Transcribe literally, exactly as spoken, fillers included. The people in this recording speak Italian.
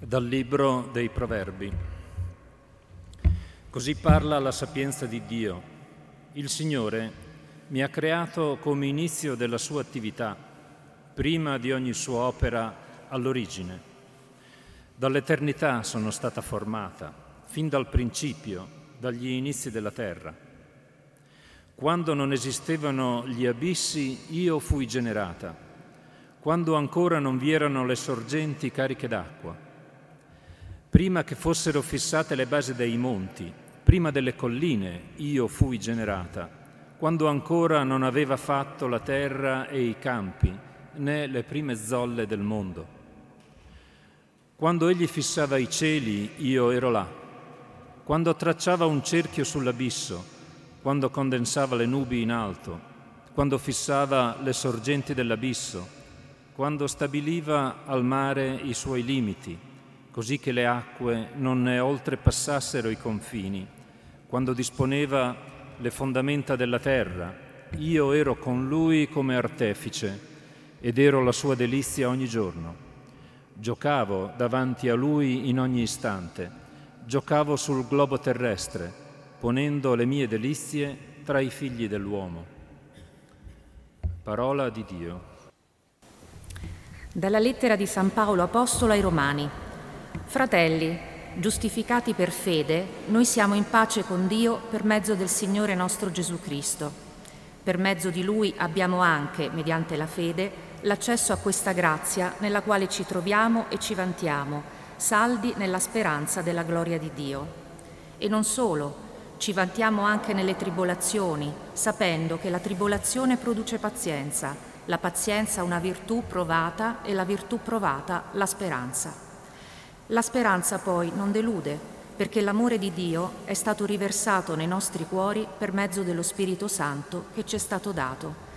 Dal libro dei Proverbi. Così parla la sapienza di Dio. Il Signore mi ha creato come inizio della sua attività, prima di ogni sua opera all'origine. Dall'eternità sono stata formata, fin dal principio, dagli inizi della terra. Quando non esistevano gli abissi, io fui generata, quando ancora non vi erano le sorgenti cariche d'acqua. Prima che fossero fissate le basi dei monti, prima delle colline, io fui generata, quando ancora non aveva fatto la terra e i campi, né le prime zolle del mondo. Quando egli fissava i cieli, io ero là. Quando tracciava un cerchio sull'abisso, quando condensava le nubi in alto, quando fissava le sorgenti dell'abisso, quando stabiliva al mare i suoi limiti, così che le acque non ne oltrepassassero i confini, quando disponeva le fondamenta della terra, io ero con lui come artefice ed ero la sua delizia ogni giorno. Giocavo davanti a lui in ogni istante, giocavo sul globo terrestre, ponendo le mie delizie tra i figli dell'uomo. Parola di Dio. Dalla lettera di San Paolo Apostolo ai Romani. Fratelli, giustificati per fede, noi siamo in pace con Dio per mezzo del Signore nostro Gesù Cristo. Per mezzo di Lui abbiamo anche, mediante la fede, l'accesso a questa grazia nella quale ci troviamo e ci vantiamo, saldi nella speranza della gloria di Dio. E non solo, ci vantiamo anche nelle tribolazioni, sapendo che la tribolazione produce pazienza, la pazienza una virtù provata e la virtù provata la speranza. La speranza poi non delude, perché l'amore di Dio è stato riversato nei nostri cuori per mezzo dello Spirito Santo che ci è stato dato.